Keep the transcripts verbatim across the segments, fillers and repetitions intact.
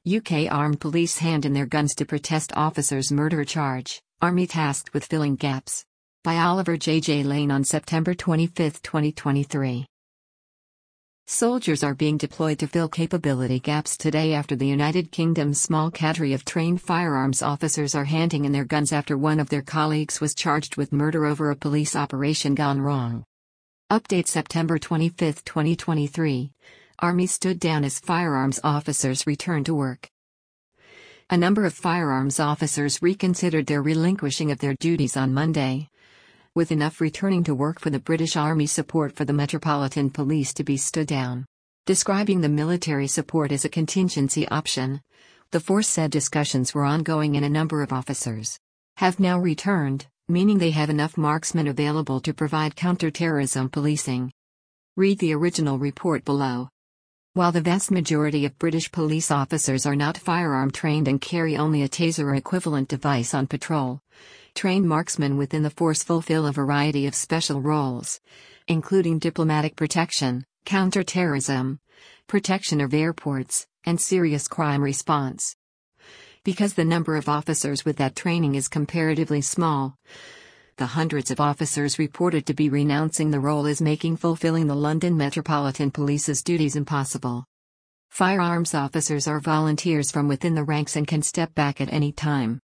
U K Armed Police hand in their guns to protest officers' murder charge, Army tasked with filling gaps. By Oliver J. J. Lane on September twenty-fifth, twenty twenty-three. Soldiers are being deployed to fill capability gaps today after the United Kingdom's small cadre of trained firearms officers are handing in their guns after one of their colleagues was charged with murder over a police operation gone wrong. Update September twenty-fifth, twenty twenty-three. Army stood down as firearms officers return to work. A number of firearms officers reconsidered their relinquishing of their duties on Monday, with enough returning to work for the British Army support for the Metropolitan Police to be stood down. Describing the military support as a contingency option, the force said discussions were ongoing and a number of officers have now returned, meaning they have enough marksmen available to provide counter-terrorism policing. Read the original report below. While the vast majority of British police officers are not firearm trained and carry only a taser or equivalent device on patrol, trained marksmen within the force fulfill a variety of special roles, including diplomatic protection, counter-terrorism, protection of airports, and serious crime response. Because the number of officers with that training is comparatively small, the hundreds of officers reported to be renouncing the role is making fulfilling the London Metropolitan Police's duties impossible. Firearms officers are volunteers from within the ranks and can step back at any time.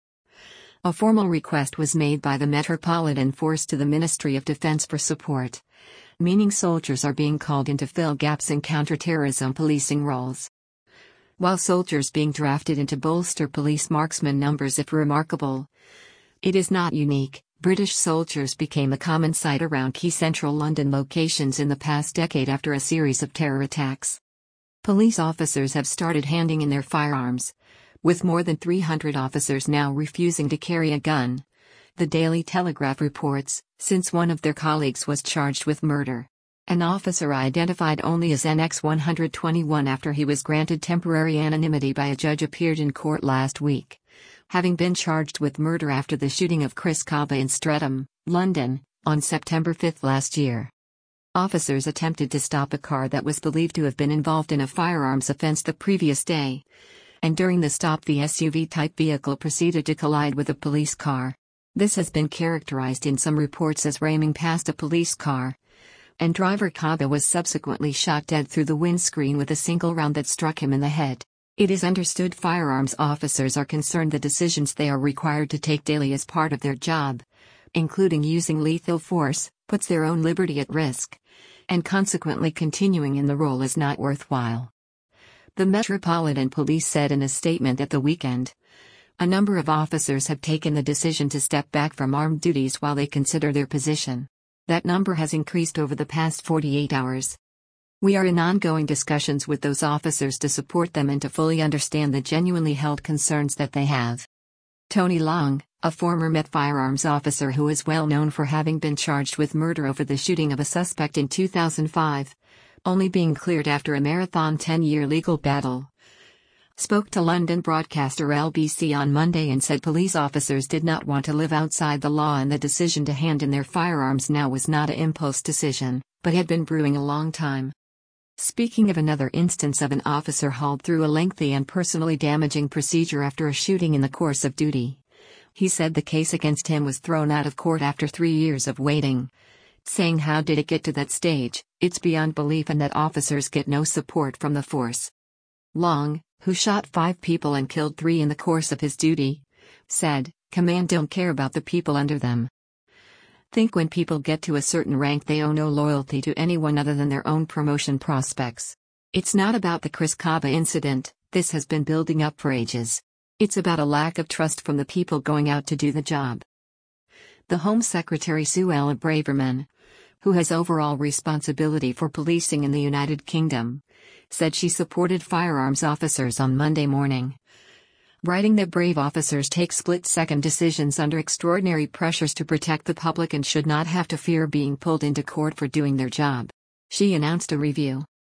A formal request was made by the Metropolitan Force to the Ministry of Defence for support, meaning soldiers are being called in to fill gaps in counter-terrorism policing roles. While soldiers being drafted in to bolster police marksman numbers if remarkable, it is not unique. British soldiers became a common sight around key central London locations in the past decade after a series of terror attacks. Police officers have started handing in their firearms, with more than three hundred officers now refusing to carry a gun, the Daily Telegraph reports, since one of their colleagues was charged with murder. An officer identified only as N X one twenty-one after he was granted temporary anonymity by a judge appeared in court last week, having been charged with murder after the shooting of Chris Kaba in Streatham, London, on September fifth last year. Officers attempted to stop a car that was believed to have been involved in a firearms offense the previous day, and during the stop the S U V-type vehicle proceeded to collide with a police car. This has been characterized in some reports as ramming past a police car, and driver Kaba was subsequently shot dead through the windscreen with a single round that struck him in the head. It is understood firearms officers are concerned the decisions they are required to take daily as part of their job, including using lethal force, puts their own liberty at risk, and consequently continuing in the role is not worthwhile. The Metropolitan Police said in a statement at the weekend, a number of officers have taken the decision to step back from armed duties while they consider their position. That number has increased over the past forty-eight hours. We are in ongoing discussions with those officers to support them and to fully understand the genuinely held concerns that they have. Tony Long, a former Met firearms officer who is well known for having been charged with murder over the shooting of a suspect in two thousand five, only being cleared after a marathon ten-year legal battle, spoke to London broadcaster L B C on Monday and said police officers did not want to live outside the law and the decision to hand in their firearms now was not an impulse decision, but had been brewing a long time. Speaking of another instance of an officer hauled through a lengthy and personally damaging procedure after a shooting in the course of duty, he said the case against him was thrown out of court after three years of waiting, saying how did it get to that stage, it's beyond belief and that officers get no support from the force. Long, who shot five people and killed three in the course of his duty, said, "Command don't care about the people under them. Think when people get to a certain rank they owe no loyalty to anyone other than their own promotion prospects. It's not about the Chris Kaba incident, this has been building up for ages. It's about a lack of trust from the people going out to do the job." The Home Secretary Suella Braverman, who has overall responsibility for policing in the United Kingdom, said she supported firearms officers on Monday morning, writing that brave officers take split-second decisions under extraordinary pressures to protect the public and should not have to fear being pulled into court for doing their job. She announced a review